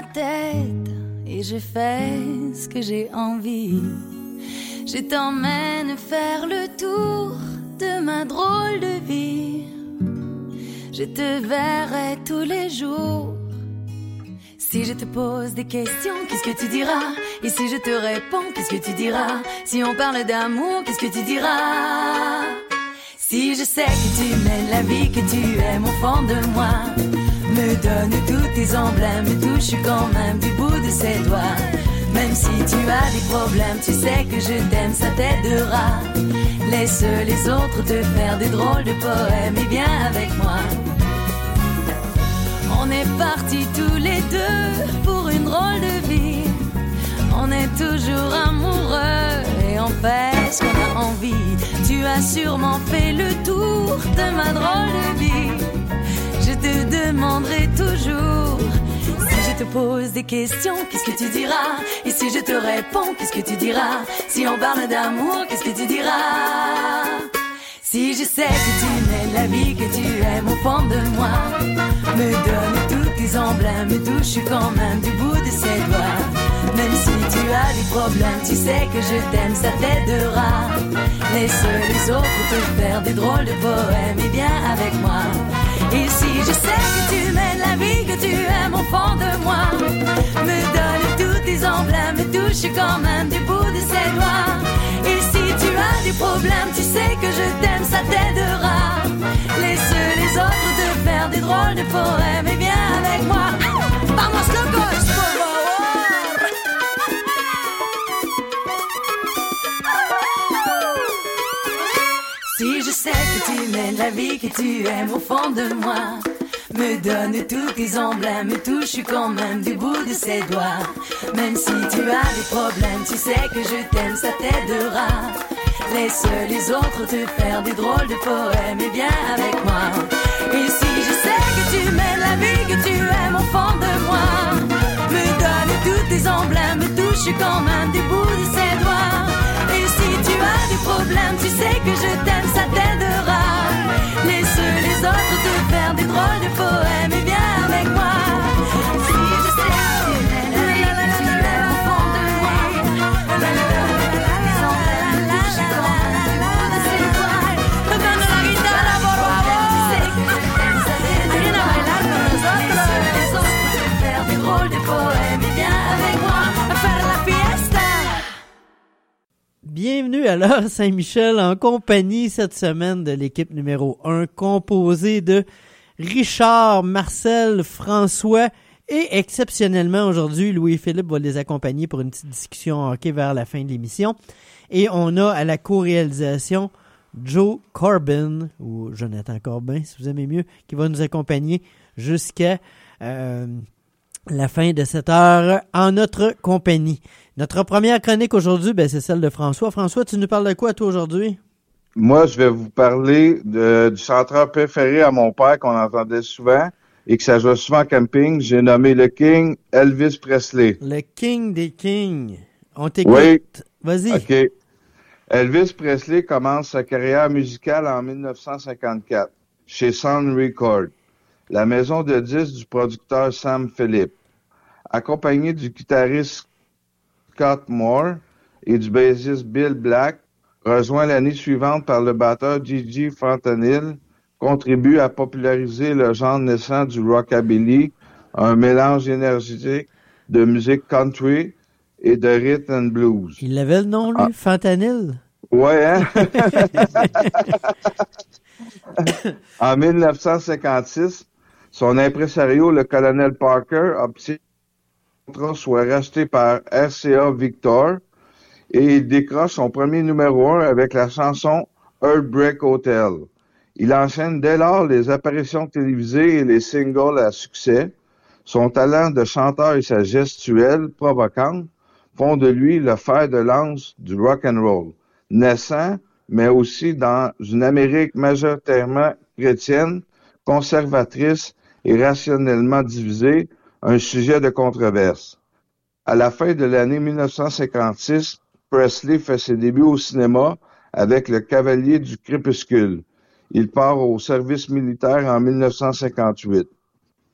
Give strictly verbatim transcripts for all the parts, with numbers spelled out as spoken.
tête et je fais ce que j'ai envie. Je t'emmène faire le tour de ma drôle de vie. Je te verrai tous les jours. Si je te pose des questions, qu'est-ce que tu diras? Et si je te réponds, qu'est-ce que tu diras? Si on parle d'amour, qu'est-ce que tu diras? Si je sais que tu mènes la vie que tu aimes au fond de moi, me donne tous tes emblèmes, me touche quand même du bout de ses doigts. Même si tu as des problèmes, tu sais que je t'aime, ça t'aidera. Laisse les autres te faire des drôles de poèmes et viens avec moi. On est partis tous les deux pour une drôle de vie. On est toujours amoureux et on fait ce qu'on a envie. Tu as sûrement fait le tour de ma drôle de vie. Je te demanderai toujours. Si je te pose des questions, qu'est-ce que tu diras? Et si je te réponds, qu'est-ce que tu diras? Si on parle d'amour, qu'est-ce que tu diras? Si je sais que tu mènes la vie que tu aimes au fond de moi, me donne tous tes emblèmes, me touche quand même du bout de ses doigts. Même si tu as des problèmes, tu sais que je t'aime, ça t'aidera. Laisse les autres te faire des drôles de poèmes et viens avec moi. Et si je sais que tu mènes la vie que tu aimes au fond de moi, me donne tous tes emblèmes, me touche quand même du bout de ses doigts. Et si tu as des problèmes, tu sais que je t'aime, ça t'aidera. Laisse les autres te faire des drôles de poèmes et viens avec moi. Vamos locos, por favor. Si je sais que tu mènes la vie que tu aimes au fond de moi, me donne tous tes emblèmes, me touche quand même du bout de ses doigts. Même si tu as des problèmes, tu sais que je t'aime, ça t'aidera. Laisse les autres te faire des drôles de poèmes et viens avec moi. Et si je sais que tu mènes la vie que tu aimes au fond de moi, me donne tous tes emblèmes, me touche quand même du bout de ses doigts. Et si tu as des problèmes, tu sais que je t'aime, ça t'aidera. Laisse les autres te faire des drôles de poèmes et viens avec moi. Si je sais que tu mènes la vie que tu aimes au fond de moi, me donne tous tes emblèmes, me touche quand même du bout de ses doigts. Me donne la guitare, por favor. Tu sais que je t'aime, ça t'aidera. Laisse les autres te faire des drôles de poèmes et viens avec moi à faire la fiesta. Bienvenue à l'heure Saint-Michel en compagnie cette semaine de l'équipe numéro un composée de Richard, Marcel, François et exceptionnellement aujourd'hui Louis-Philippe va les accompagner pour une petite discussion hockey vers la fin de l'émission. Et on a à la co-réalisation Joe Corbin ou Jonathan Corbin si vous aimez mieux qui va nous accompagner jusqu'à euh, la fin de cette heure en notre compagnie. Notre première chronique aujourd'hui, ben, c'est celle de François. François, tu nous parles de quoi, toi, aujourd'hui? Moi, je vais vous parler de, du chanteur préféré à mon père qu'on entendait souvent et que ça jouait souvent en camping. J'ai nommé le King Elvis Presley. Le King des Kings. On t'écoute. Oui. Vas-y. OK. Elvis Presley commence sa carrière musicale en dix-neuf cent cinquante-quatre chez Sun Records, la maison de disques du producteur Sam Phillips. Accompagné du guitariste Scott Moore et du bassiste Bill Black, rejoint l'année suivante par le batteur Gigi Fontanille, contribue à populariser le genre naissant du rockabilly, un mélange énergique de musique country et de rhythm and blues. Il avait le nom, lui, ah. Fontanille? Ouais, hein? En dix-neuf cent cinquante-six, son impresario, le colonel Parker, obtient soit racheté par R C A Victor et il décroche son premier numéro un avec la chanson Heartbreak Hotel. Il enchaîne dès lors les apparitions télévisées et les singles à succès. Son talent de chanteur et sa gestuelle provocante font de lui le fer de lance du rock and roll, naissant, mais aussi dans une Amérique majoritairement chrétienne, conservatrice et rationnellement divisée, un sujet de controverse. À la fin de l'année dix-neuf cent cinquante-six, Presley fait ses débuts au cinéma avec Le Cavalier du Crépuscule. Il part au service militaire en dix-neuf cent cinquante-huit.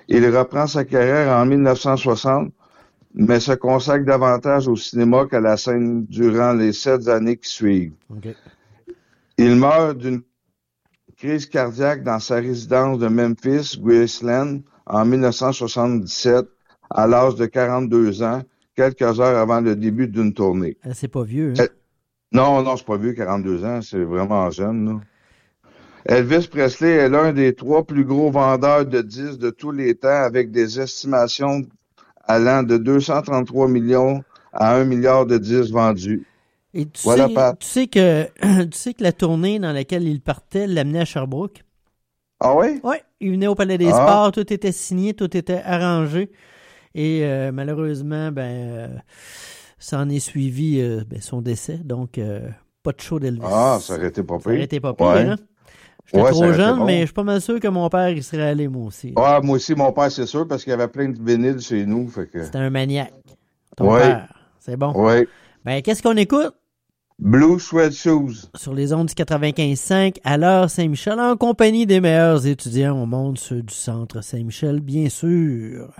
Il reprend sa carrière en mille neuf cent soixante, mais se consacre davantage au cinéma qu'à la scène durant les sept années qui suivent. Okay. Il meurt d'une crise cardiaque dans sa résidence de Memphis, Graceland, en mille neuf cent soixante-dix-sept, à l'âge de quarante-deux ans, quelques heures avant le début d'une tournée. Ah, c'est pas vieux, hein? Non, non, c'est pas vieux, quarante-deux ans, c'est vraiment jeune, là. Elvis Presley est l'un des trois plus gros vendeurs de disques de tous les temps, avec des estimations allant de deux cent trente-trois millions à un milliard de disques vendus. Et tu, voilà, sais, Pat. tu sais que tu sais que la tournée dans laquelle il partait l'amenait à Sherbrooke. Ah oui? Oui, il venait au Palais des ah. Sports, tout était signé, tout était arrangé. Et euh, malheureusement, ben, euh, ça en est suivi euh, ben, son décès. Donc, euh, pas de show d'Elvis. Ah, ça aurait été pas pire. Ça aurait été pas pire, ouais. hein? J'étais ouais, trop jeune, bon. mais je suis pas mal sûr que mon père, il serait allé, moi aussi. Ah, moi aussi, mon père, c'est sûr, parce qu'il y avait plein de vinyles chez nous. Fait que... C'était un maniaque. Ton ouais. père. C'est bon. Oui. Ben, qu'est-ce qu'on écoute? Blue Suede Shoes. Sur les ondes du quatre-vingt-quinze cinq, à l'heure Saint-Michel, en compagnie des meilleurs étudiants au monde, ceux du centre Saint-Michel, bien sûr.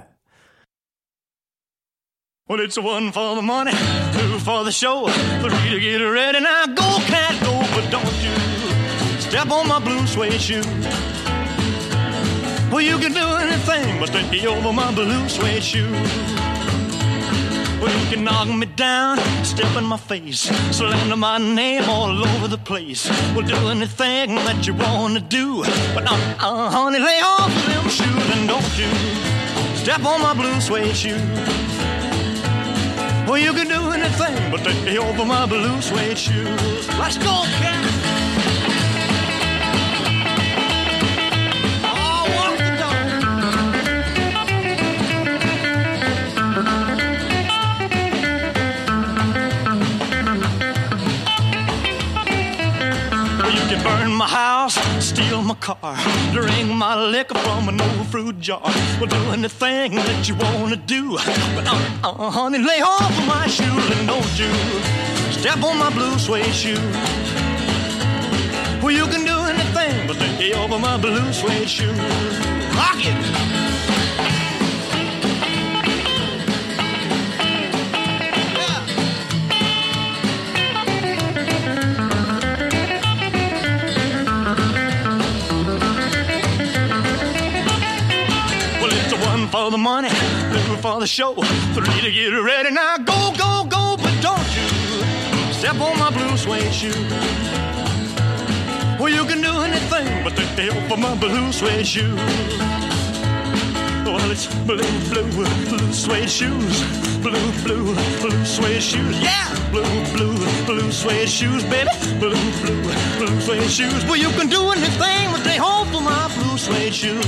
Well, it's one for the money, two for the show, three to get ready. Now go, cat, go, but don't you step on my blue suede shoe. Well, you can do anything but stay over my blue suede shoe. Well, you can knock me down, step in my face, slander my name all over the place. Well, do anything that you want to do, but uh, uh, honey, lay off them shoes and don't you step on my blue suede shoe. Well, you can do anything but stay over my blue suede shoes. Let's go, cat! Oh, walk the dog. Well, you can burn my house, steal my car, drink my liquor from an old fruit jar. Well, do anything that you wanna do, but uh, uh, honey, lay off of my shoes and don't you step on my blue suede shoe. Well, you can do anything but stay over my blue suede shoe. Rock it! For the money, two for the show, three to get ready. Now go, go, go, but don't you step on my blue suede shoe. Well, you can do anything but stay over my blue suede shoe. Well, it's blue, blue, blue suede shoes. Blue, blue, blue suede shoes. Yeah! Blue, blue, blue suede shoes, baby. Blue, blue, blue suede shoes. Well, you can do anything but stay home for my blue suede shoes.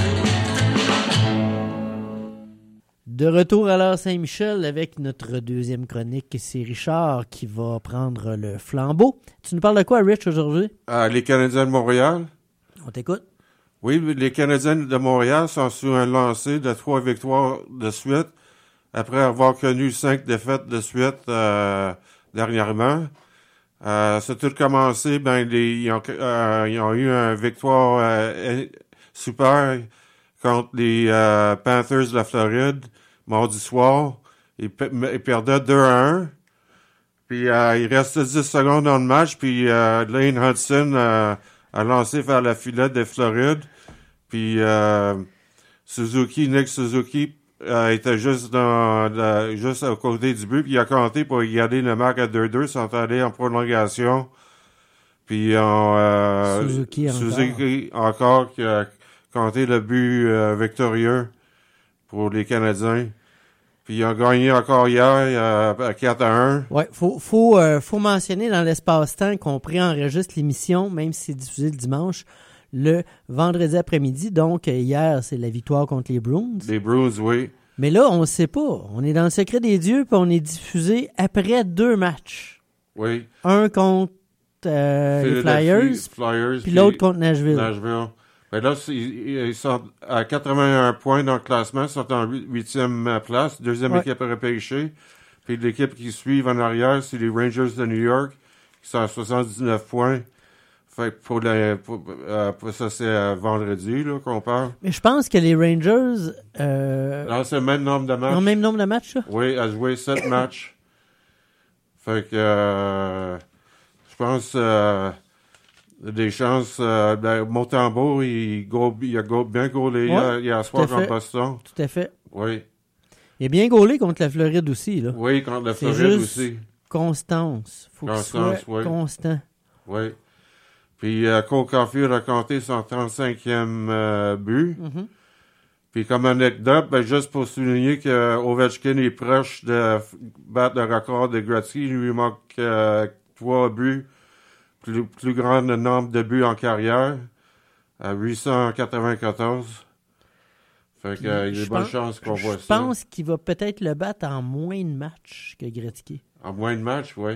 De retour à l'heure Saint-Michel avec notre deuxième chronique, c'est Richard qui va prendre le flambeau. Tu nous parles de quoi, Rich, aujourd'hui? Euh, les Canadiens de Montréal. On t'écoute. Oui, les Canadiens de Montréal sont sur un lancé de trois victoires de suite, après avoir connu cinq défaites de suite euh, dernièrement. Euh, ça a tout commencé, ben, les, ils, ont, euh, ils ont eu une victoire euh, super contre les euh, Panthers de la Floride. Mardi soir, il, pe- il perdait deux à un. Puis euh, il restait dix secondes dans le match, puis euh, Lane Hudson euh, a lancé vers la filet de Floride. Puis euh, Suzuki, Nick Suzuki, euh, était juste dans la, juste à côté du but, puis il a compté pour garder le marque à deux deux, sont allés en prolongation. Puis on, euh, Suzuki encore. Suzuki encore qui a compté le but euh, victorieux pour les Canadiens. Puis ils ont gagné encore hier euh, à quatre à un. Ouais, faut faut euh, faut mentionner dans l'espace-temps qu'on préenregistre l'émission, même si c'est diffusé le dimanche, le vendredi après-midi. Donc hier, c'est la victoire contre les Bruins. Les Bruins, oui. Mais là, on ne sait pas. On est dans le secret des dieux, puis on est diffusé après deux matchs. Oui. Un contre euh, les Flyers, Flyers puis l'autre contre Nashville. Nashville. Ben là, ils sont à quatre-vingt-un points dans le classement, ils sont en huitième place, deuxième ouais. équipe repêchée. Puis l'équipe qui suit en arrière, c'est les Rangers de New York, qui sont à soixante-dix-neuf points. Fait que pour, le, pour, euh, pour ça, c'est euh, vendredi là, qu'on parle. Mais je pense que les Rangers... Euh, Non, c'est le même nombre de matchs. ont le même nombre de matchs, ça? Oui, à jouer sept matchs. Fait que euh, je pense euh, des chances. Euh, ben, Montembeault, il, go, il a go, bien gaulé Ouais, hier, hier soir tout à contre fait. Boston. Tout à fait. Oui. Il est bien gaulé contre la Floride aussi, là. Oui, contre la C'est Floride juste aussi. Constance. Faut qu'il Constance, soit oui. constant. Oui. Puis euh, Cole Caulfield a compté son trente-cinquième euh, but. Mhm. Puis comme anecdote, ben, juste pour souligner que Ovechkin est proche de f- battre le record de Gretzky. Il lui manque euh, trois buts, plus, plus grand nombre de buts en carrière, à huit cent quatre-vingt-quatorze. Fait que, euh, il y a Je de bonnes pense- chances qu'on voit Je ça. pense qu'il va peut-être le battre en moins de matchs que Gretzky. En moins de matchs, oui.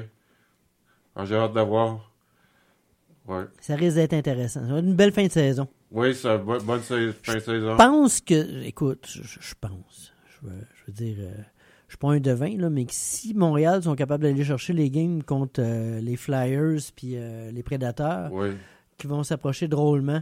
Ah, j'ai hâte d'avoir. Ouais. Ça risque d'être intéressant. Ça va être une belle fin de saison. Oui, c'est une bonne, bonne sa- fin de saison. Je pense que... Écoute, je, je- je pense. Je veux, je veux dire... euh, je suis pas un devin, là, mais que si Montréal sont capables d'aller chercher les games contre euh, les Flyers puis euh, les Prédateurs, Oui, qui vont s'approcher drôlement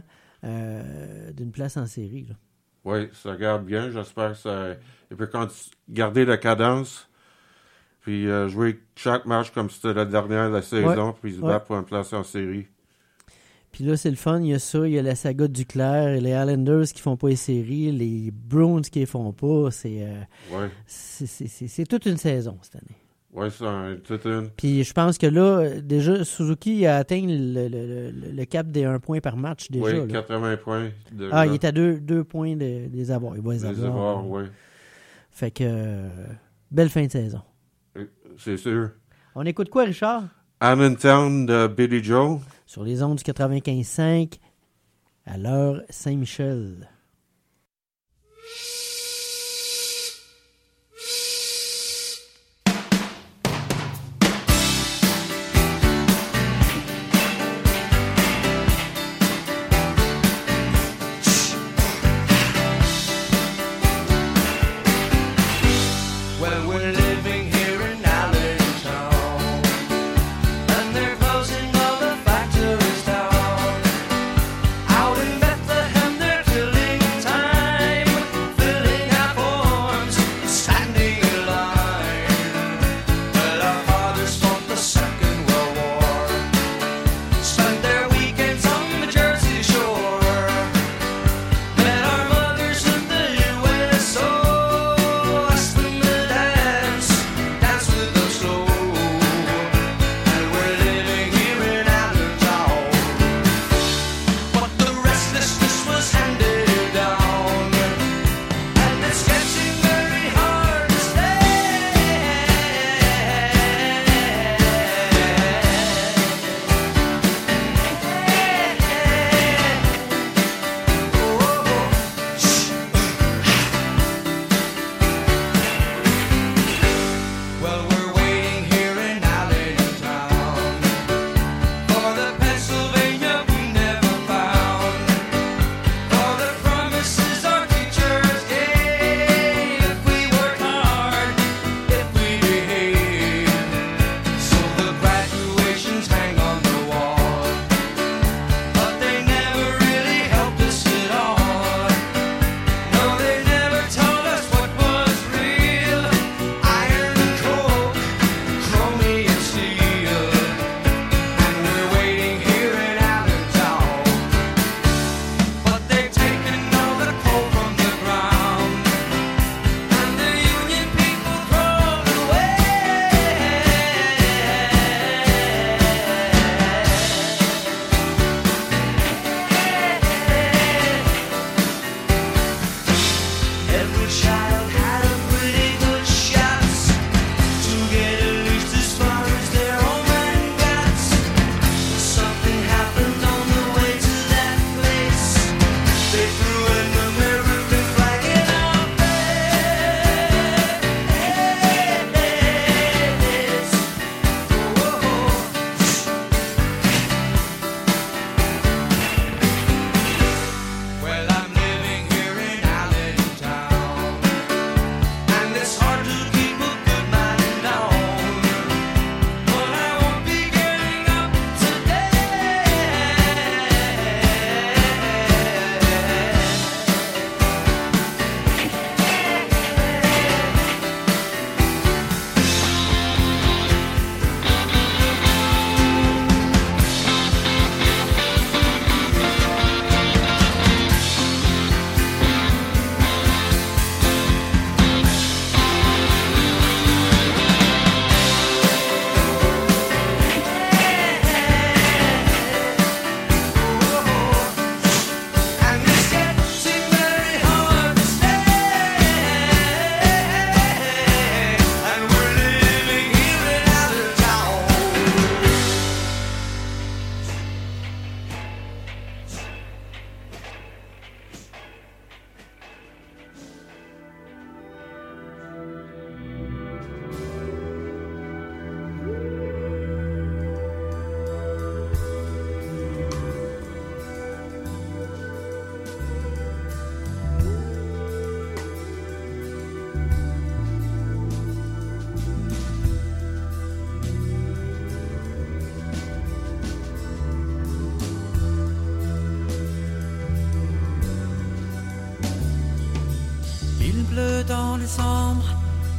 euh, d'une place en série, là. oui, ça regarde bien. J'espère que ça... Il peut cont- garder la cadence, puis euh, jouer chaque match comme c'était la dernière de la saison, puis se Ouais. battre pour une place en série. Puis là, c'est le fun. Il y a ça, il y a la saga de Duclair, les Islanders qui font pas les séries, les Bruins qui les font pas. C'est, euh, Oui, c'est, c'est, c'est, c'est toute une saison cette année. oui, c'est un- toute une... Puis je pense que là, euh, déjà, Suzuki a atteint le, le, le, le cap des un point par match déjà. Oui, là. quatre-vingts points. De, Ah, il est à deux, deux points de, des avoirs. Il va les des avoir. avoirs, oui. Fait que, euh, belle fin de saison. C'est sûr. On écoute quoi, Richard? Allentown de Billy Joe. Sur les ondes du quatre-vingt-quinze cinq, à l'heure Saint-Michel. Well, we're living here in Allentown, and they're closing all the factories down. Out in Bethlehem, they're killing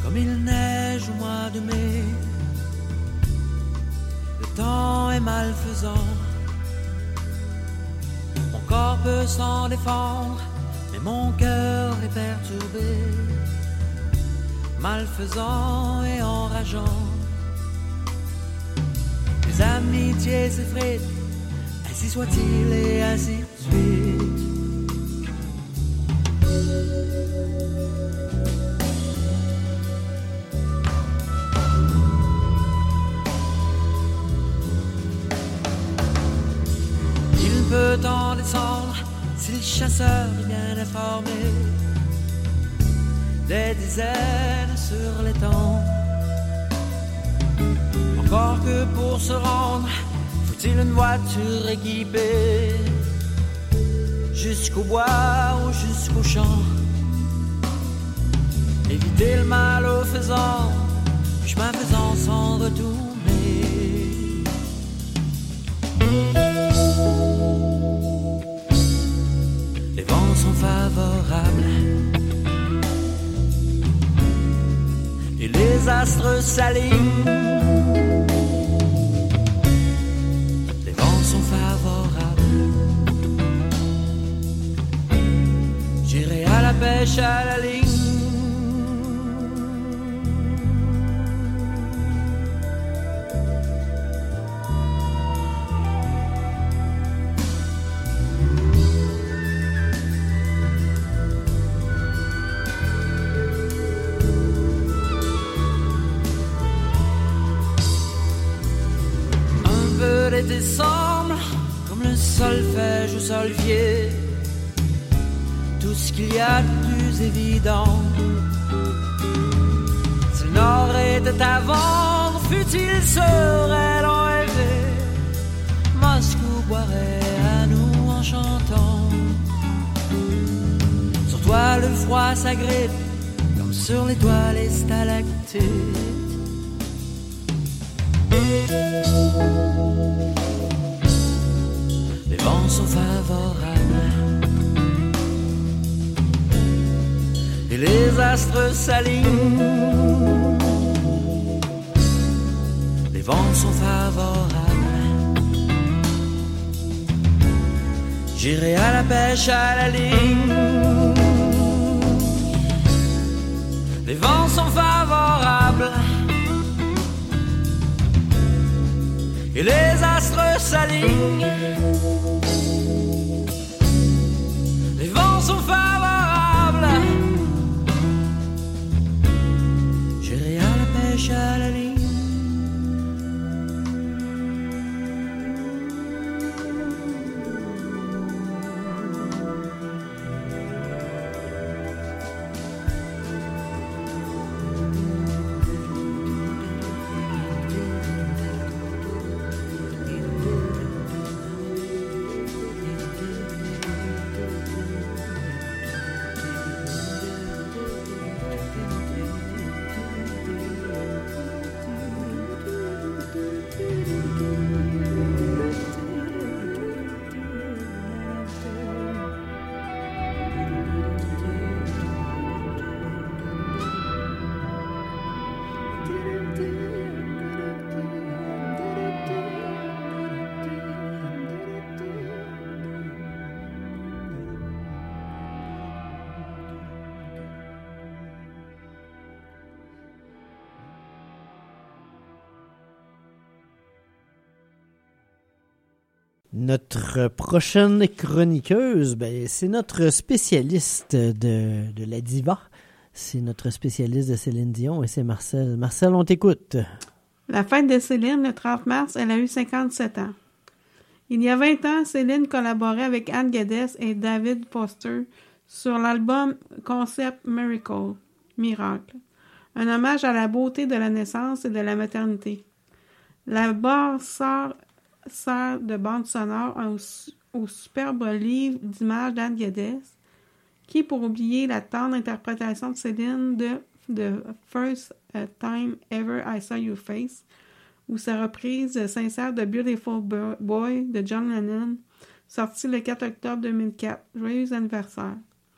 comme il neige au mois de mai. Le temps est malfaisant, mon corps peut s'en défendre, mais mon cœur est perturbé, malfaisant et enrageant. Les amitiés s'effritent, ainsi soit-il et ainsi de suite. Il peut en descendre si le chasseur est bien informé. Des dizaines sur l'étang. Encore que pour se rendre, faut-il une voiture équipée jusqu'au bois ou jusqu'au champ. Éviter le mal au faisant, chemin faisant sans retourner. Les vents sont favorables et les astres s'alignent. Les vents sont favorables. J'irai à la pêche à la ligne. L'été semble comme le solfège au solvier, tout ce qu'il y a de plus évident. Si le nord était à vendre, fut-il serait l'enlevé, Moscou boirait à nous en chantant. Sur toi le froid s'agrippe, comme sur les toiles et stalactites. Les vents sont favorables et les astres s'alignent. Les vents sont favorables. J'irai à la pêche à la ligne. Les vents sont favorables et les astres s'alignent. Les vents sont favorables. J'irai à la pêche à la ligne. Notre prochaine chroniqueuse, ben, c'est notre spécialiste de, de la diva. C'est notre spécialiste de Céline Dion et c'est Marcel. Marcel, on t'écoute. La fête de Céline, le trente mars, elle a eu cinquante-sept ans. Il y a vingt ans, Céline collaborait avec Anne Geddes et David Foster sur l'album concept Miracle, Miracle, un hommage à la beauté de la naissance et de la maternité. La barre sort sert de bande sonore au, au superbe livre d'images d'Anne Geddes, qui, pour oublier la tendre interprétation de Céline de The First Time Ever I Saw Your Face, ou sa reprise sincère de Beautiful Boy de John Lennon, sortie le quatre octobre deux mille quatre. Joyeux anniversaire.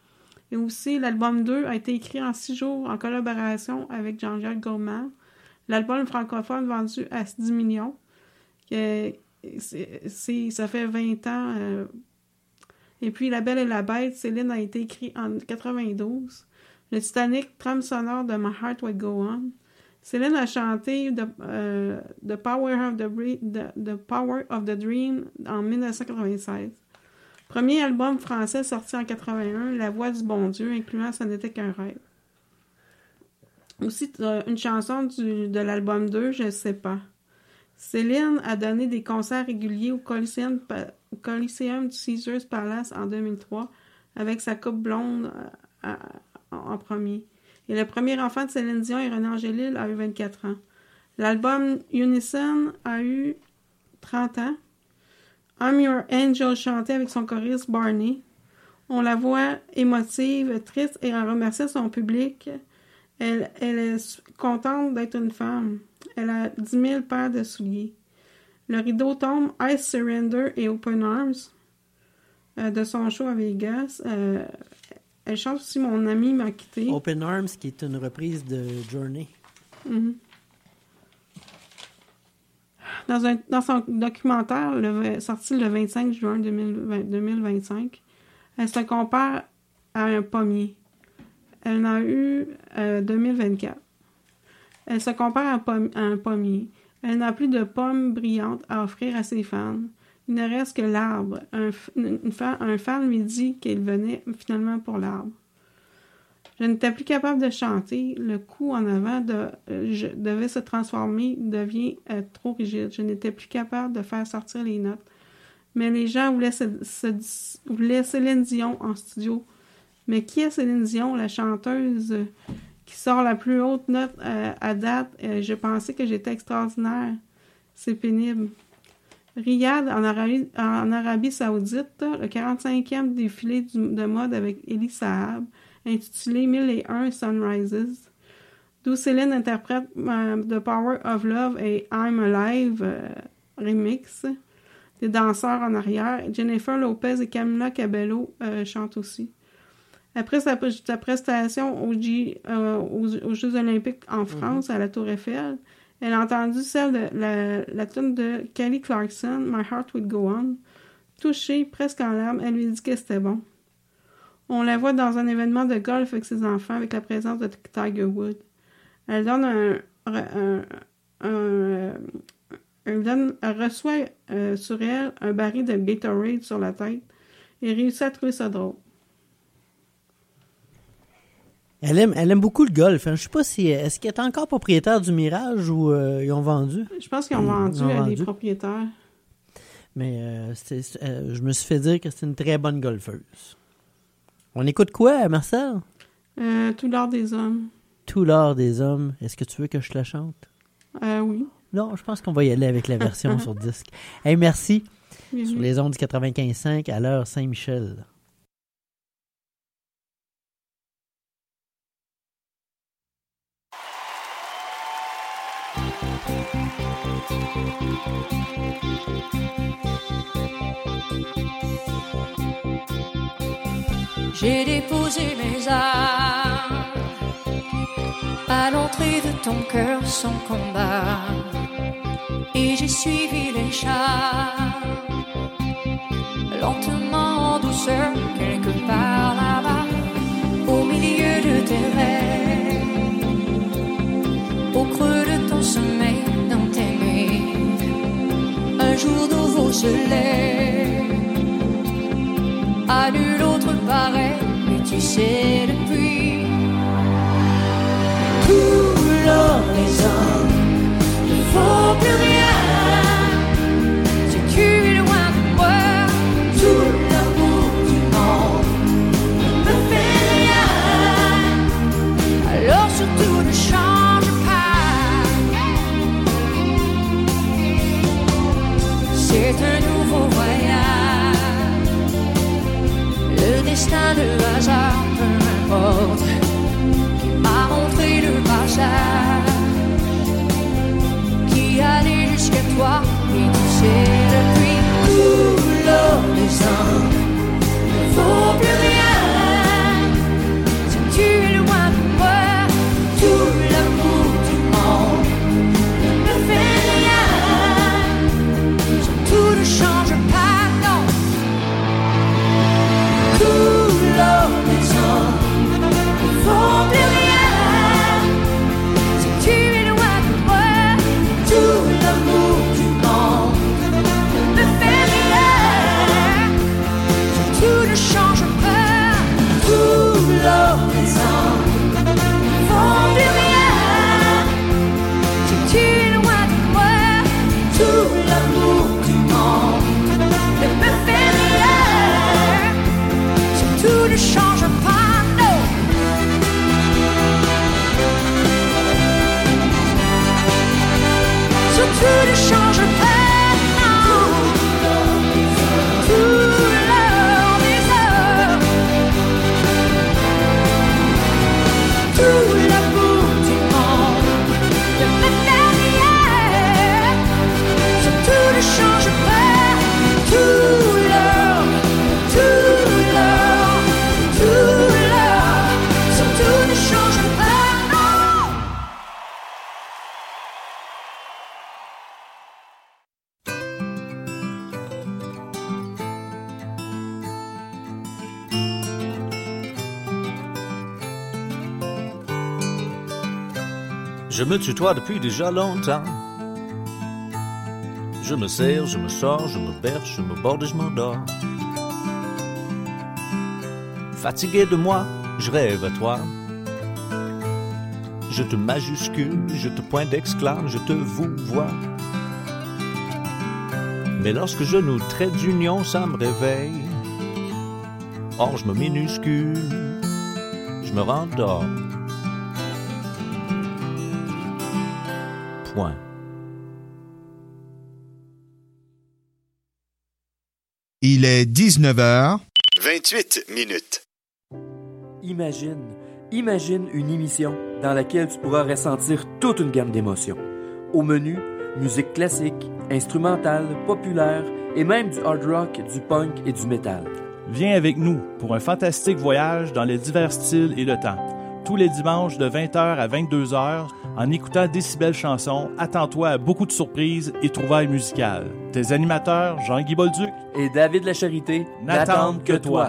Et aussi, l'album deux a été écrit en six jours en collaboration avec Jean-Jacques Goldman. L'album francophone vendu à dix millions. Que c'est, c'est, ça fait vingt ans. Euh, et puis, La Belle et la Bête, Céline a été écrit en quatre-vingt-douze. Le Titanic, trame sonore de My Heart Will Go On. Céline a chanté The, uh, the, Power of the, the, the Power of the Dream en dix-neuf cent quatre-vingt-seize. Premier album français sorti en quatre-vingt-un, La Voix du Bon Dieu, incluant Ce n'était qu'un rêve. Aussi, une chanson du, de l'album deux, Je sais pas. Céline a donné des concerts réguliers au Coliseum, au Coliseum du Caesars Palace en deux mille trois avec sa coupe blonde à, à, en premier. Et le premier enfant de Céline Dion et René Angélil a eu vingt-quatre ans. L'album Unison a eu trente ans. I'm Your Angel chantait avec son choriste Barney. On la voit émotive, triste et en remerciant son public. Elle, elle est contente d'être une femme. Elle a dix mille paires de souliers. Le rideau tombe, I Surrender et Open Arms euh, de son show à Vegas. Euh, elle chante aussi Mon ami m'a quitté. Open Arms qui est une reprise de Journey. Mm-hmm. Dans, un, dans son documentaire le, sorti le vingt-cinq juin deux mille vingt-cinq, elle se compare à un pommier. Elle en a eu euh, deux mille vingt-quatre. Elle se compare à un, pom- à un pommier. Elle n'a plus de pommes brillantes à offrir à ses fans. Il ne reste que l'arbre. Un, une fan, un fan lui dit qu'il venait finalement pour l'arbre. Je n'étais plus capable de chanter. Le coup en avant de, euh, je devait se transformer, devient euh, trop rigide. Je n'étais plus capable de faire sortir les notes. Mais les gens voulaient, se, se, voulaient Céline Dion en studio. Mais qui est Céline Dion, la chanteuse euh, qui sort la plus haute note euh, à date? Euh, je pensais que j'étais extraordinaire. C'est pénible. Riyad, en Arabie, en Arabie Saoudite, le quarante-cinquième défilé du, de mode avec Elie Saab, intitulé mille et un Sunrises, d'où Céline interprète euh, The Power of Love et I'm Alive euh, remix. Des danseurs en arrière. Jennifer Lopez et Camila Cabello euh, chantent aussi. Après sa, sa prestation au G, euh, aux, aux Jeux olympiques en France, mm-hmm. à la Tour Eiffel, elle a entendu celle de la, la tune de Kelly Clarkson, My Heart Will Go On. Touchée, presque en larmes, elle lui dit que c'était bon. On la voit dans un événement de golf avec ses enfants, avec la présence de Tiger Woods. Elle donne un... un, un, un elle, donne, elle reçoit euh, sur elle un baril de Gatorade sur la tête et réussit à trouver ça drôle. Elle aime, elle aime beaucoup le golf. Hein. Je sais pas si... Est-ce qu'elle est encore propriétaire du Mirage ou euh, ils ont vendu? Je pense qu'ils ont vendu ils ont à vendu. Des propriétaires. Mais euh, c'est, c'est, euh, je me suis fait dire que c'est une très bonne golfeuse. On écoute quoi, Marcel? Euh, Tout l'art des hommes. Tout l'art des hommes. Est-ce que tu veux que je te la chante? Euh, oui. Non, je pense qu'on va y aller avec la version sur disque. Hey, merci. Oui, sur oui. Les ondes du quatre-vingt-quinze cinq à l'heure Saint-Michel. J'ai déposé mes armes à l'entrée de ton cœur sans combat, et j'ai suivi les chats lentement en douceur quelque part là-bas au milieu de tes rêves, au creux de ton sommeil, dans tes nuits. Un jour nouveau se lève, à nul autre pareil, mais tu sais depuis tout l'or des hommes ne vaut plus rien. Si tu es loin de moi, tout l'amour du monde ne me fait rien. Alors surtout ne change pas. C'est un nouveau voyage. Le destin, le hasard, peu importe, qui m'a montré le passage, qui allait jusqu'à toi, et tu sais depuis tout l'or des hommes ne vaut plus rien. tout ne change pas, non. Tout l'heure des heures, tout l'amour du monde, de maintenant hier, ça tout ne change pas, tout l'heure, tout l'heure, tout l'heure, ça tout ne change pas, non. Je me tutoie depuis déjà longtemps. Je me serre, je me sors, je me berce, je me borde et je m'endors. Fatigué de moi, je rêve à toi. Je te majuscule, je te pointe d'exclame, je te vous vois. Mais lorsque je nous traite d'union, ça me réveille. Or, je me minuscule, je me rendors. Point. Il est dix-neuf heures vingt-huit minutes. Imagine, imagine une émission dans laquelle tu pourras ressentir toute une gamme d'émotions. Au menu, musique classique, instrumentale, populaire et même du hard rock, du punk et du métal. Viens avec nous pour un fantastique voyage dans les divers styles et le temps. Tous les dimanches de vingt heures à vingt-deux heures, en écoutant Décibel Chansons, attends-toi à beaucoup de surprises et trouvailles musicales. Tes animateurs, Jean-Guy Bolduc et David Lacharité, n'attendent que toi.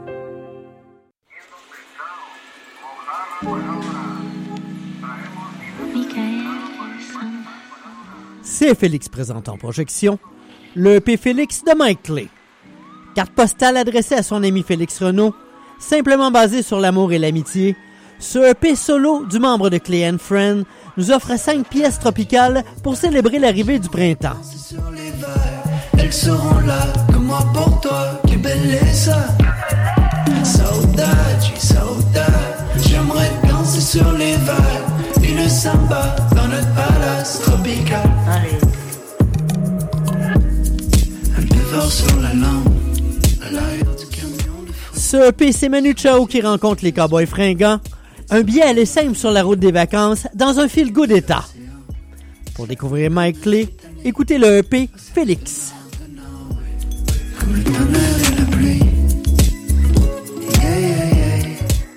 C'est Félix présente en projection le E P Félix de Mike Clay. Carte postale adressée à son ami Félix Renaud, simplement basée sur l'amour et l'amitié. Ce E P solo du membre de Clay and Friend nous offre cinq pièces tropicales pour célébrer l'arrivée du printemps. Elles seront là, comme moi pour toi, que belle est ça. Saudade, saudade, j'aimerais danser sur les vagues et le samba dans notre palace tropical. Allez. Un peu fort sur la langue, à l'arrière du camion de fou. Ce E P, c'est Manu Chao qui rencontre les cowboys fringants. Un billet aller simple sur la route des vacances dans un feel-good état. Pour découvrir Mike Clay, écoutez le E P Félix. Comme le tonnerre et la pluie. Yeah, yeah, yeah.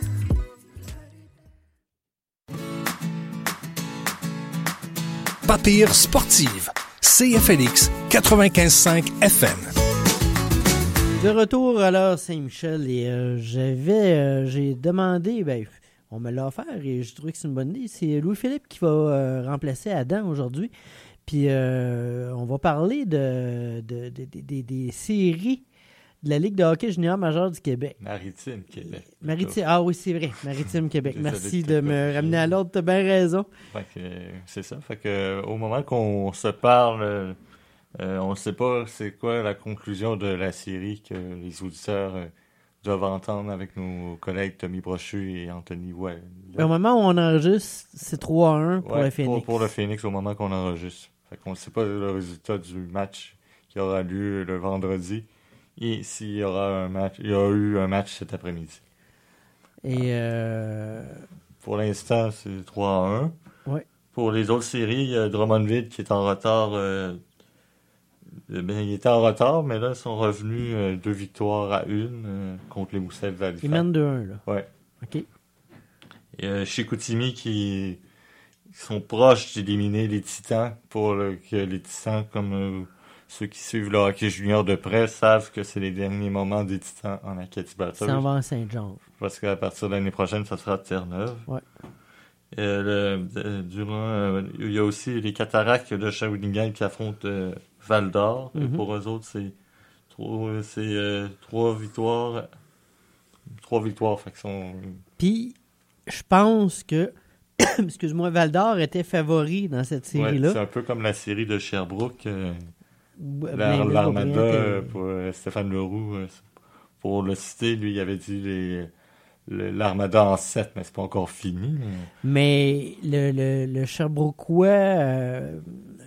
Pas pire sportive. C F L X quatre-vingt-quinze cinq F M. De retour à l'heure Saint-Michel et euh, j'avais, euh, j'ai demandé, ben, on me l'a offert et je trouvais que c'est une bonne idée. C'est Louis-Philippe qui va euh, remplacer Adam aujourd'hui. Puis euh, on va parler de, de, de, de, de, des séries de la Ligue de hockey junior majeure du Québec. Maritime Québec. Maritime, ah oui, c'est vrai. Maritime Québec. Merci de me ramener à l'ordre. T'as bien raison. Fait que, c'est ça. Fait que, au moment qu'on se parle, euh, on ne sait pas c'est quoi la conclusion de la série que les auditeurs euh, doivent entendre avec nos collègues Tommy Brochu et Anthony Well. Au moment où on enregistre, c'est trois à un pour ouais, le Phoenix. Pour, pour le Phoenix, au moment qu'on enregistre. Fait qu'on ne sait pas le résultat du match qui aura lieu le vendredi et s'il y aura un match, il y a eu un match cet après-midi. Et euh... pour l'instant, c'est trois à un. Ouais. Pour les autres séries, il y a Drummondville qui est en retard. Euh, ben, il était en retard, mais là, ils sont revenus euh, deux victoires à une euh, contre les Moussets de Valleyfair. Ils mènent deux à un, là. Ouais. OK. Et euh, Chicoutimi qui sont proches d'éliminer les Titans pour le, que les Titans, comme euh, ceux qui suivent le hockey junior de près, savent que c'est les derniers moments des Titans en Acadie-Bathurst. Ça en va à Saint-Jean. Parce qu'à partir de l'année prochaine, ça sera Terre-Neuve. Ouais. Euh, le, euh, durant, euh, il y a aussi les Cataractes de Shawinigan qui affrontent euh, Val-d'Or. Mm-hmm. Pour eux autres, c'est trois, c'est, euh, trois victoires. Trois victoires. Fait que sont... Puis, je pense que, excuse-moi, Val-d'Or était favori dans cette série-là. Ouais, c'est un peu comme la série de Sherbrooke. Euh, ouais, la, L'Armada euh, pour euh, Stéphane Leroux. Euh, pour le citer, lui, il avait dit les... l'Armada en sept, mais c'est pas encore fini. Mais, mais le, le, le Sherbrookeois, euh,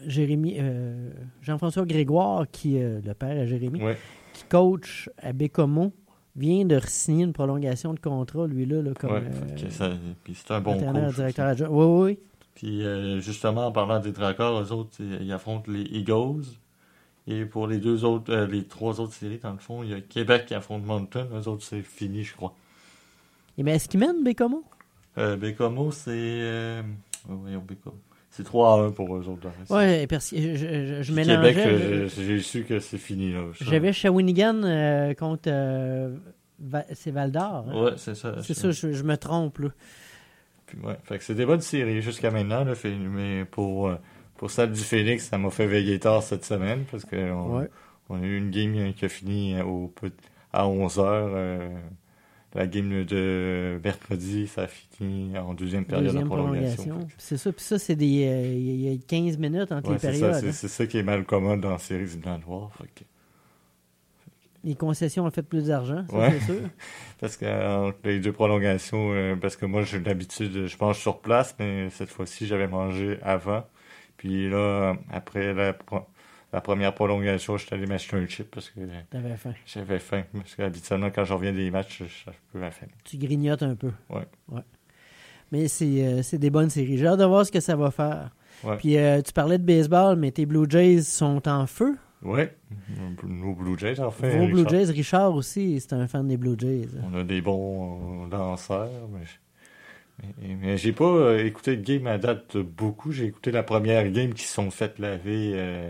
Jérémy, euh, Jean-François Grégoire, qui euh, le père à Jérémy, ouais. qui coach à Bécomo, vient de signer une prolongation de contrat, lui-là, là, comme ouais, euh, ça, puis c'est un bon coach. Directeur adjoint. Oui, oui, oui. Puis euh, justement, en parlant des Dracars, eux autres, ils affrontent les Eagles. Et pour les deux autres, euh, les trois autres séries, dans le fond, il y a Québec qui affronte Moncton. Eux autres, c'est fini, je crois. Et bien, est-ce qu'ils mènent Bécomo? Euh, Bécomo, c'est... Euh... Oh, voyons, Bécomo. C'est trois à un pour eux autres. Oui, parce que je, je, je mélangeais... Québec, je... j'ai su que c'est fini. Là, j'avais Shawinigan euh, contre... Euh, Va... C'est Val-d'Or. Hein? Oui, c'est ça. C'est ça, je, je me trompe, là. Puis, ouais, fait que c'est des bonnes séries jusqu'à maintenant, là, mais pour, pour celle du Phoenix, ça m'a fait veiller tard cette semaine, parce qu'on ouais. on a eu une game qui a fini au, à onze heures. Euh, la game de mercredi, ça a fini en deuxième période deuxième de prolongation. prolongation. C'est ça, puis ça, c'est des il y a quinze minutes entre ouais, les c'est périodes. Ça, c'est, hein? c'est ça qui est mal commode dans la série du Blanc-Noir. Fait que... Les concessions ont fait plus d'argent, ça, ouais. c'est sûr. Parce que entre les deux prolongations, euh, parce que moi, j'ai l'habitude, je mange sur place, mais cette fois-ci, j'avais mangé avant. Puis là, après la, la première prolongation, je suis allé m'acheter un chip parce que t'avais faim. J'avais faim. Parce qu'habituellement, quand je reviens des matchs, j'ai un peu la faim. Tu grignotes un peu. Oui. Ouais. Mais c'est, euh, c'est des bonnes séries. J'ai hâte de voir ce que ça va faire. Ouais. Puis euh, tu parlais de baseball, mais tes Blue Jays sont en feu. Oui, nos Blue Jays, en fait. Vos Blue Jays, Richard aussi, c'est un fan des Blue Jays. On a des bons lanceurs, mais, mais, mais j'ai pas euh, écouté de game à date beaucoup. J'ai écouté la première game qui se sont fait laver euh,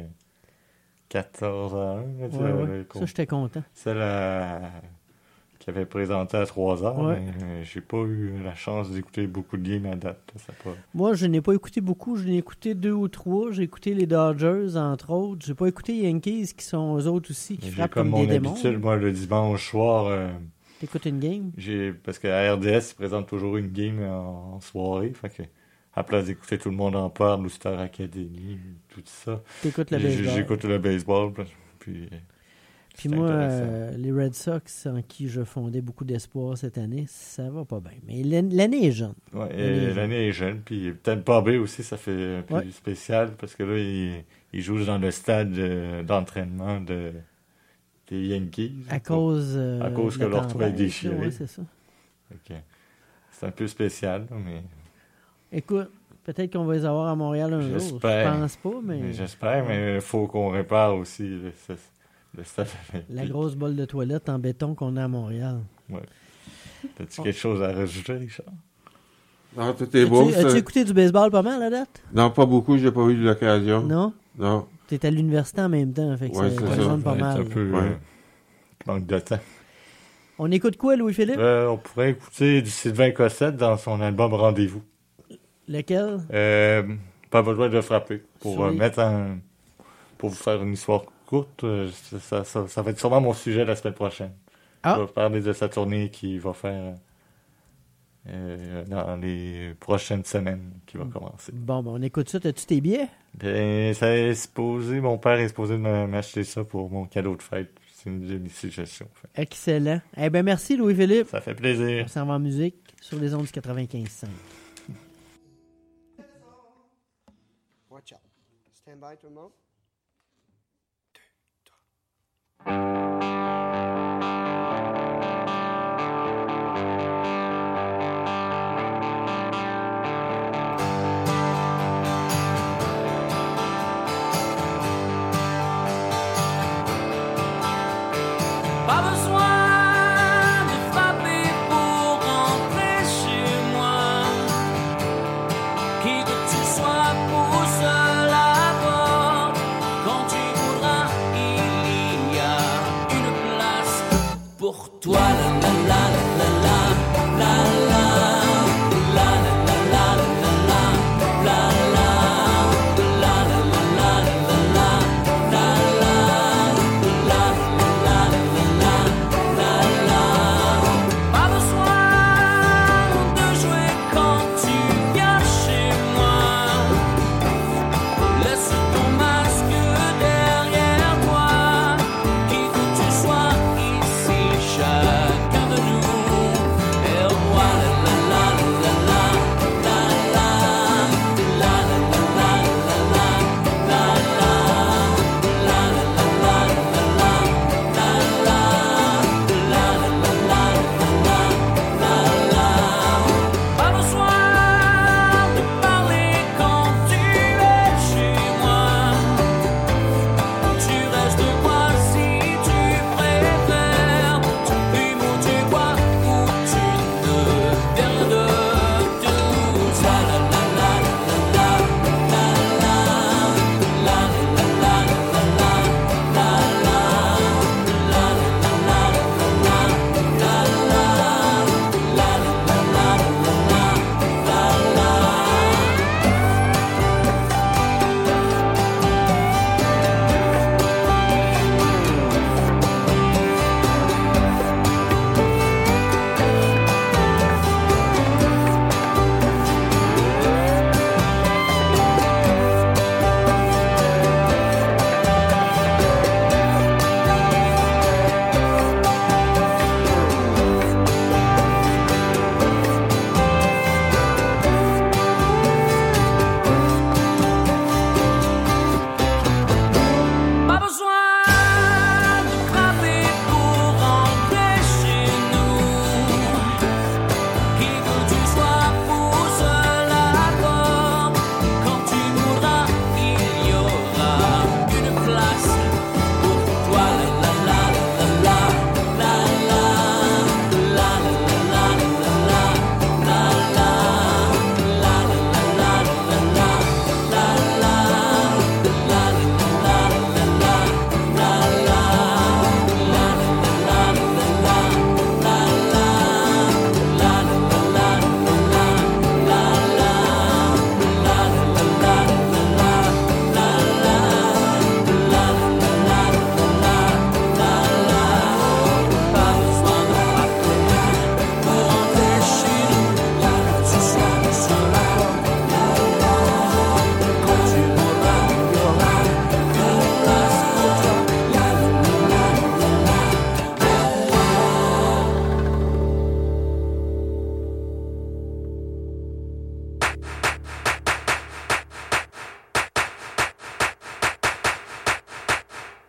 quatorze à un. Ouais, ouais. Euh, ça, j'étais content. Celle à... qui avait présenté à trois heures, ouais. mais euh, j'ai pas eu la chance d'écouter beaucoup de games à date. Ça pas... Moi, je n'ai pas écouté beaucoup. Je n'ai écouté deux ou trois. J'ai écouté les Dodgers, entre autres. J'ai pas écouté les Yankees, qui sont eux autres aussi, qui j'ai frappent comme, comme mon des démons. habitude, moi, le dimanche soir... Euh, t'écoutes une game? J'ai, parce qu'à R D S, ils présentent toujours une game en, en soirée. Fait que, à place d'écouter tout le monde en parle, ou Star Academy, tout ça. T'écoutes le baseball. J'écoute le baseball. Puis... Puis moi, euh, les Red Sox, en qui je fondais beaucoup d'espoir cette année, ça va pas bien. Mais l'année est jeune. Oui, l'année, l'année est jeune. Puis Tampa Bay aussi, ça fait plus ouais. spécial parce que là, ils, ils jouent dans le stade de, d'entraînement de, des Yankees. À cause, euh, à cause que leur toit est déchiré. Oui, c'est ça. Okay. C'est un peu spécial, mais... Écoute, peut-être qu'on va les avoir à Montréal un j'espère, jour. Je pense pas, mais... mais j'espère, mais il faut qu'on répare aussi le, le stade. La grosse bolle de toilette en béton qu'on a à Montréal. Oui. As-tu oh. quelque chose à rajouter, Richard? Non, tout est beau. As-tu, as-tu écouté du baseball pas mal, à date? Non, pas beaucoup. J'ai pas eu l'occasion. Non? Non. Tu es à l'université en même temps, fait que ouais, ça c'est représente pas ouais, mal. Un peu ouais. euh, manque de temps. On écoute quoi, Louis-Philippe? Euh, on pourrait écouter du Sylvain Cossette dans son album Rendez-vous. Lequel? Euh, pas besoin de frapper. Pour Sur euh, les... mettre en... Pour vous faire une histoire courte, euh, ça, ça, ça va être sûrement mon sujet la semaine prochaine. Ah. Je vais parler de sa tournée qu'il va faire euh, dans les prochaines semaines qui va commencer. Bon, ben on écoute ça. As-tu tes billets? Ben, ça est supposé, mon père est supposé de m'acheter ça pour mon cadeau de fête. C'est une de mes suggestions. Fait. Excellent. Eh ben merci, Louis-Philippe. Ça fait plaisir. On s'en va en musique sur les ondes du quatre-vingt-quinze cinq. Watch out. Stand by tout le monde. Pas besoin de frapper pour rentrer chez moi. Qui que tu sois pousse la porte.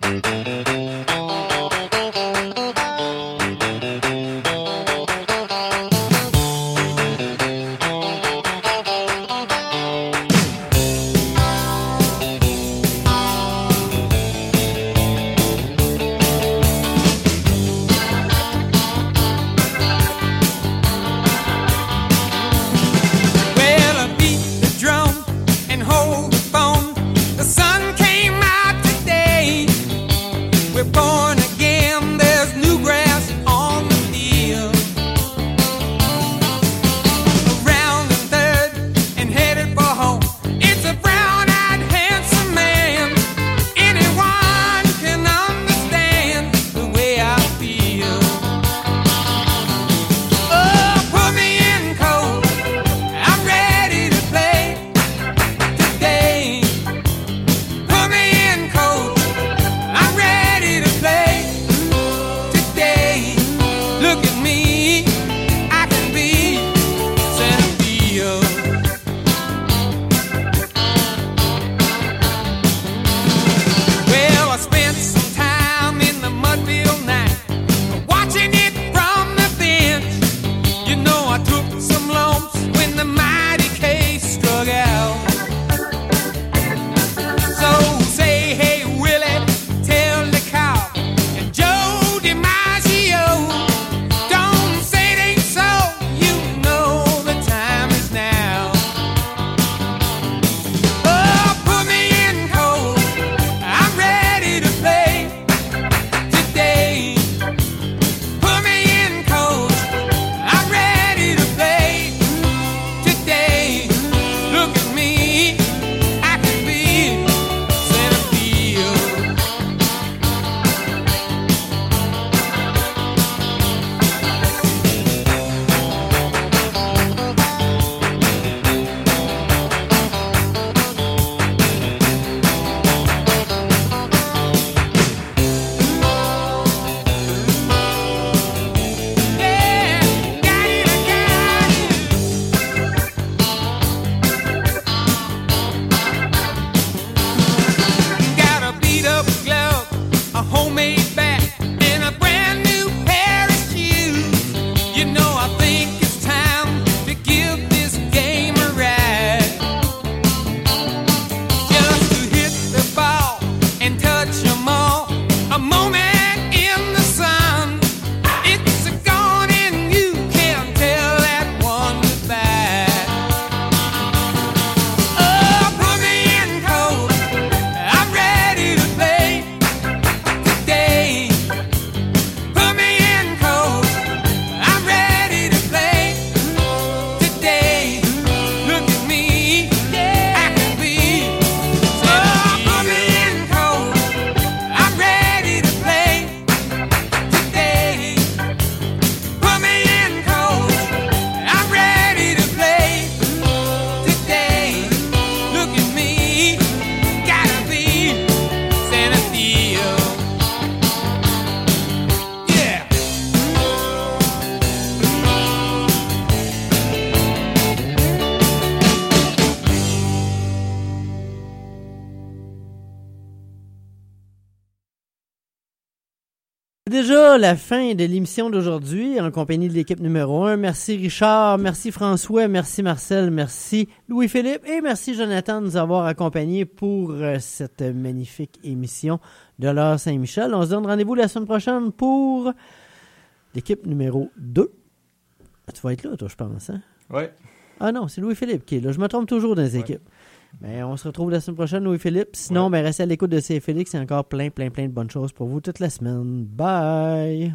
Déjà la fin de l'émission d'aujourd'hui en compagnie de l'équipe numéro un. Merci Richard, merci François, merci Marcel, merci Louis-Philippe et merci Jonathan de nous avoir accompagnés pour euh, cette magnifique émission de l'heure Saint-Michel. On se donne rendez-vous la semaine prochaine pour l'équipe numéro deux. Ah, tu vas être là, toi, je pense, hein? Oui. Ah non, c'est Louis-Philippe qui est là. Je me trompe toujours dans les ouais. équipes. Mais on se retrouve la semaine prochaine, Louis-Philippe. Sinon, ouais. ben, restez à l'écoute de C F L X. C'est encore plein, plein, plein de bonnes choses pour vous toute la semaine. Bye!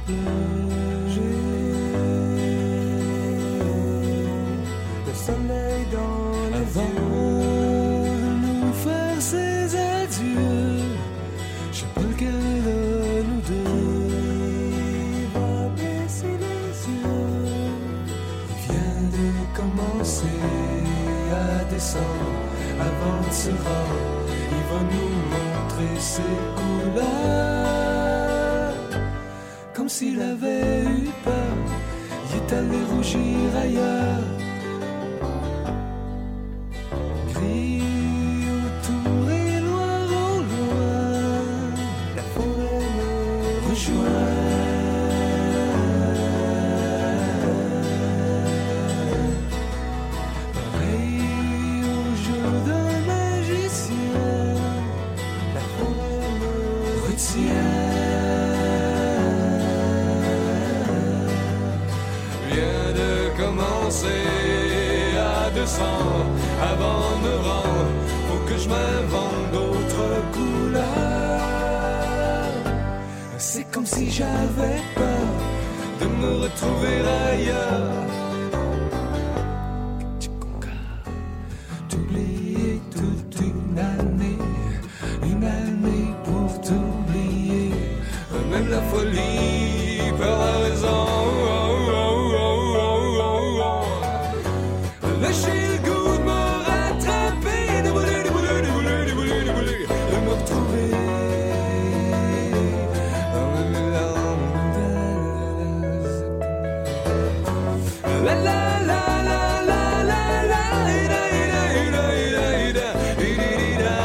plonger. Le soleil dans les yeux de nous faire ces adieux. Je sais pas lequel de nous deux va baisser les yeux. Il vient de commencer à descendre avant de se rendre. Il va nous montrer ses couleurs. Comme s'il avait eu peur, il est allé rougir ailleurs. Gris autour et noir au loin, la forêt me rejoint. Pareil au jeu d'un magicien, la forêt me retient. Vient de commencer à descendre avant de me rendre. Faut que je m'invente d'autres couleurs. C'est comme si j'avais peur de me retrouver ailleurs. T'oublier toute une année, une année pour t'oublier. Même la folie perd la raison. Lâcher le goût de me rattraper, de bouler, de bouler, de bouler, de bouler, de bouler, de me retrouver. La la la la la la la, ida ida ida ida ida ida ida.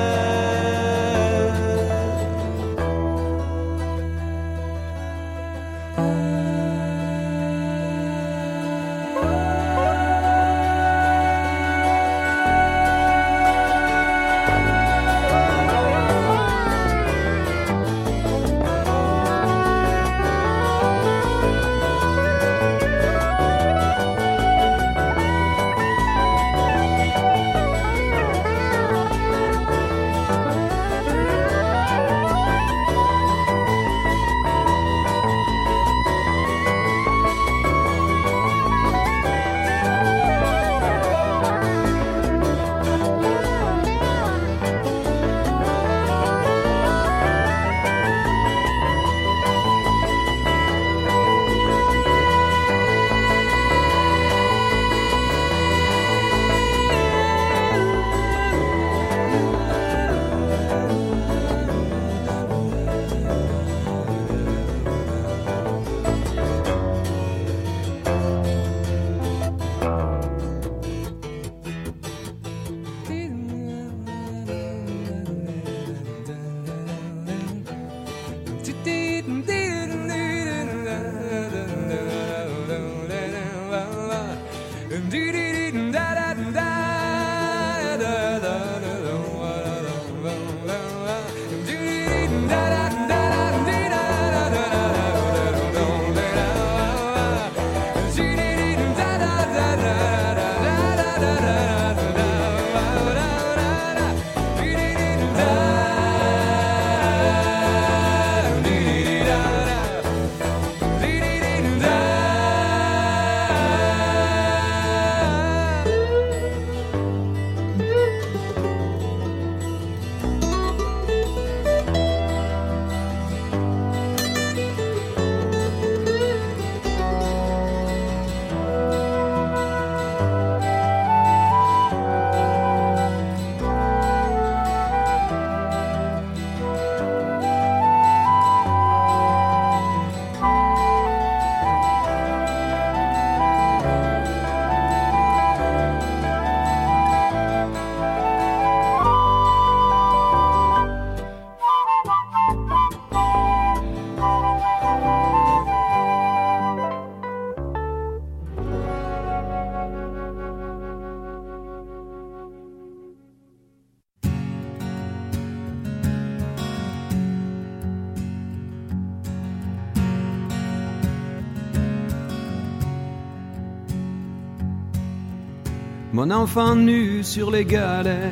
Mon enfant nu sur les galets,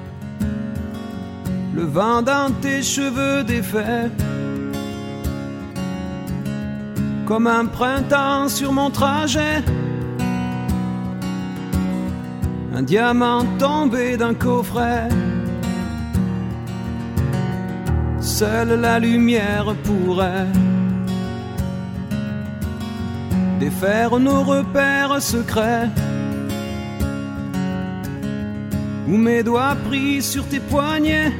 le vent dans tes cheveux défaits, comme un printemps sur mon trajet. Un diamant tombé d'un coffret. Seule la lumière pourrait défaire nos repères secrets. Ou mes doigts pris sur tes poignets.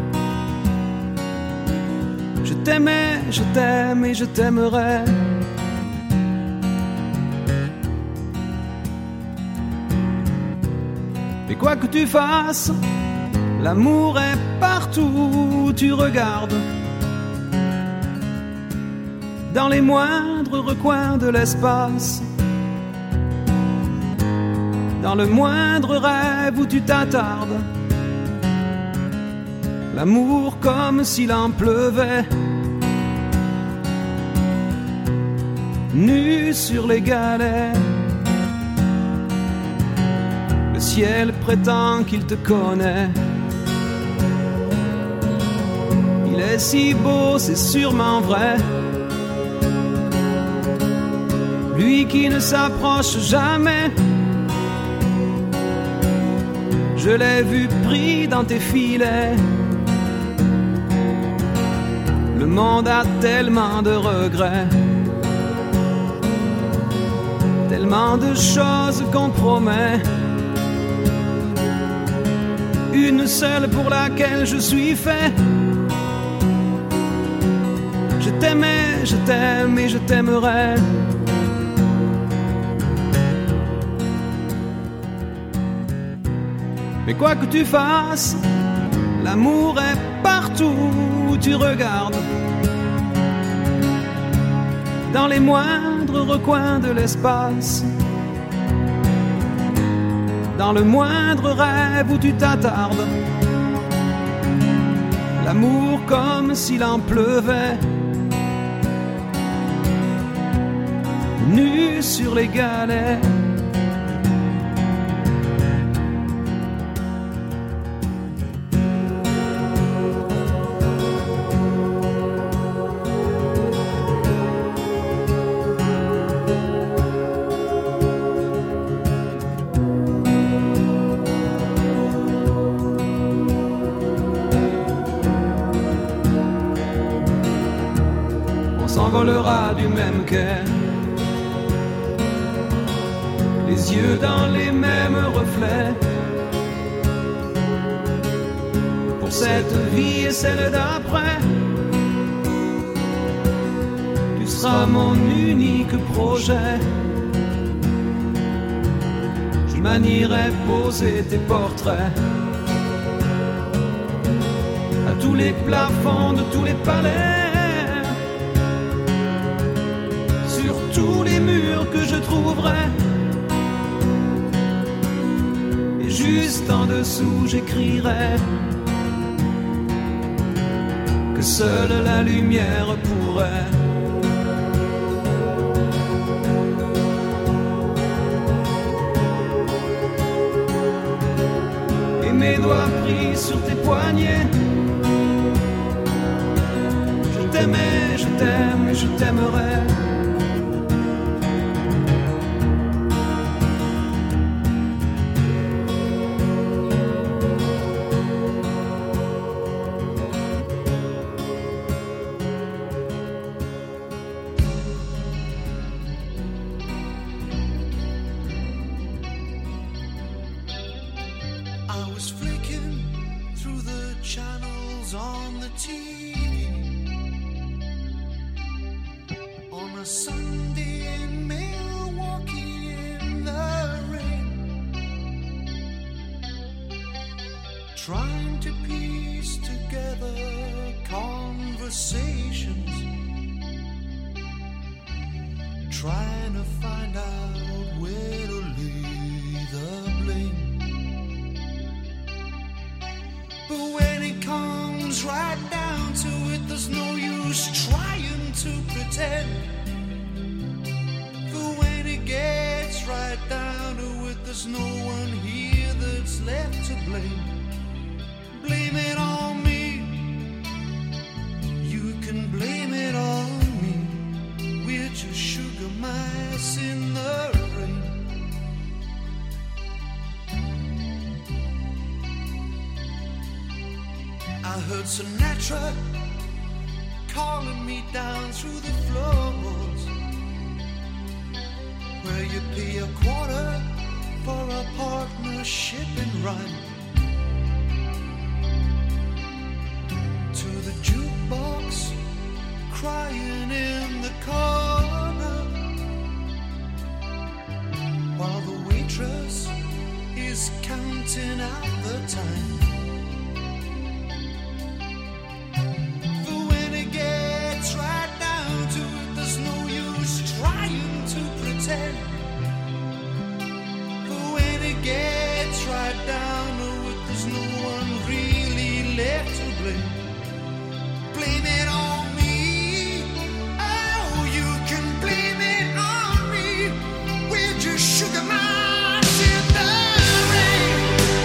Je t'aimais, je t'aime et je t'aimerai. Et quoi que tu fasses, l'amour est partout où tu regardes. Dans les moindres recoins de l'espace. Dans le moindre rêve où tu t'attardes. L'amour comme s'il en pleuvait. Nu sur les galets. Le ciel prétend qu'il te connaît. Il est si beau, c'est sûrement vrai. Lui qui ne s'approche jamais. Je l'ai vu pris dans tes filets. Le monde a tellement de regrets. Tellement de choses qu'on promet. Une seule pour laquelle je suis fait. Je t'aimais, je t'aime et je t'aimerai. Mais quoi que tu fasses, l'amour est partout où tu regardes. Dans les moindres recoins de l'espace. Dans le moindre rêve où tu t'attardes. L'amour comme s'il en pleuvait. Nu sur les galets. S'envolera du même quai, les yeux dans les mêmes reflets. Pour cette vie et celle d'après, tu seras mon unique projet. Je manierai poser tes portraits à tous les plafonds de tous les palais. Tous les murs que je trouverai. Et juste en dessous j'écrirai que seule la lumière pourrait et mes doigts pris sur tes poignets. Je t'aimais, je t'aime et je t'aimerai. Trying to piece together conversations, trying to find out where to lay the blame. But when it comes right down to it, there's no use trying to pretend. For when it gets right down to it, there's no one here that's left to blame. Blame it on me. You can blame it on me. We're just heard Sinatra calling me down through the floors, where you pay a quarter for a partnership in rhyme. To the jukebox crying in the corner, while the waitress is counting out the time. For when it gets right down to it, there's no use trying to pretend. For when it gets right down to it, there's no one really left to blame. Blame it on me. Oh, you can blame it on me. We're just sugar moms in the rain.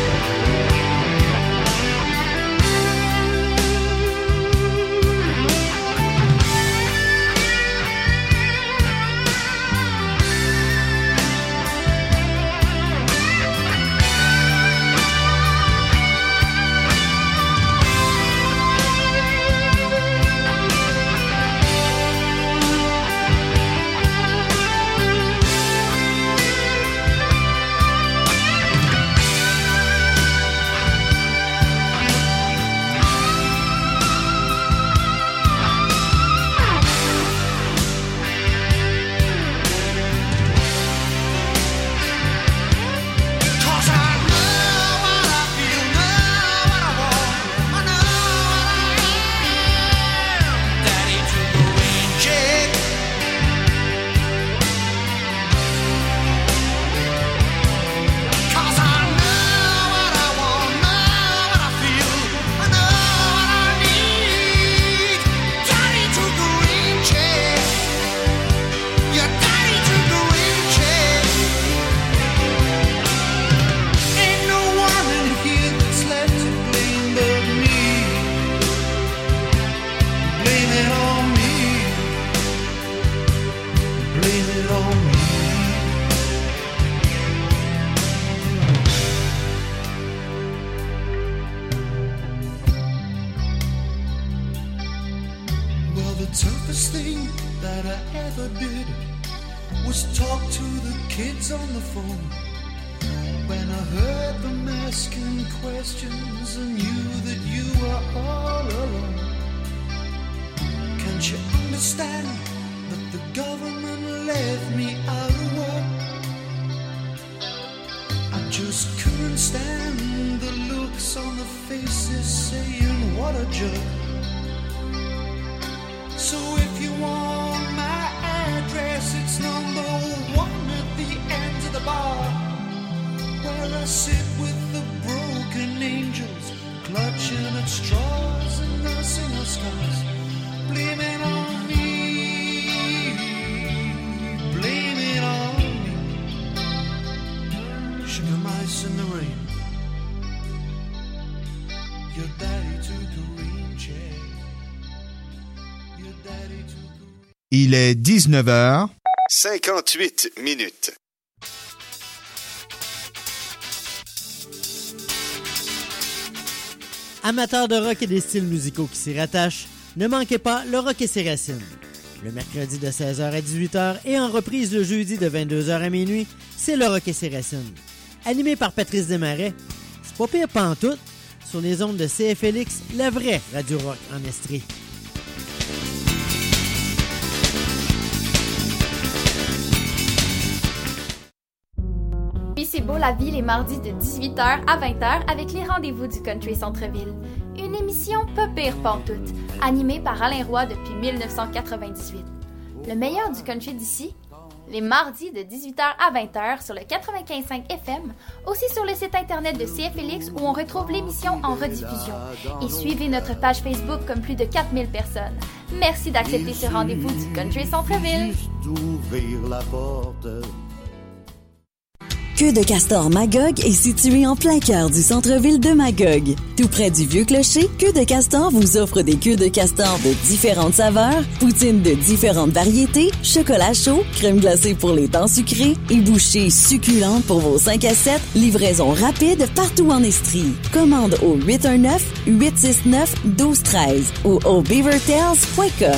toughest thing that I ever did was talk to the kids on the phone. When I heard them asking questions and knew that you were all alone. Can't you understand that the government left me out of work? I just couldn't stand the looks on the faces saying what a jerk. So if you want my address, it's number one at the end of the bar, where I sit with the broken angels, clutching at straws and nursing our scars. Blame it on me, blame it on me. Sugar mice in the rain. Your daddy took a rain check. Your daddy took a... Il est dix-neuf heures cinquante-huit minutes. Amateurs de rock et des styles musicaux qui s'y rattachent, ne manquez pas le Rock et ses racines. Le mercredi de seize heures à dix-huit heures et en reprise le jeudi de vingt-deux heures à minuit, c'est le Rock et ses racines. Animé par Patrice Desmarais, c'est pas pire pantoute, sur les ondes de C F L X, la vraie radio rock en Estrie. Puis c'est beau la vie les mardis de dix-huit heures à vingt heures avec les rendez-vous du Country Centre-Ville. Une émission pas pire pantoute, animée par Alain Roy depuis dix-neuf cent quatre-vingt-dix-huit. Le meilleur du country d'ici, les mardis de dix-huit heures à vingt heures sur le quatre-vingt-quinze virgule cinq F M, aussi sur le site internet de C F L X où on retrouve l'émission en rediffusion. Et suivez notre page Facebook comme plus de quatre mille personnes. Merci d'accepter ce rendez-vous du Country Centre-Ville. Juste ouvrir la porte. Queue de Castor Magog est situé en plein cœur du centre-ville de Magog. Tout près du Vieux Clocher, Queue de Castor vous offre des queues de castor de différentes saveurs, poutines de différentes variétés, chocolat chaud, crème glacée pour les temps sucrés et bouchées succulentes pour vos cinq à sept, livraison rapide partout en Estrie. Commande au huit un neuf, huit six neuf, un deux un trois ou au beaver tails point com.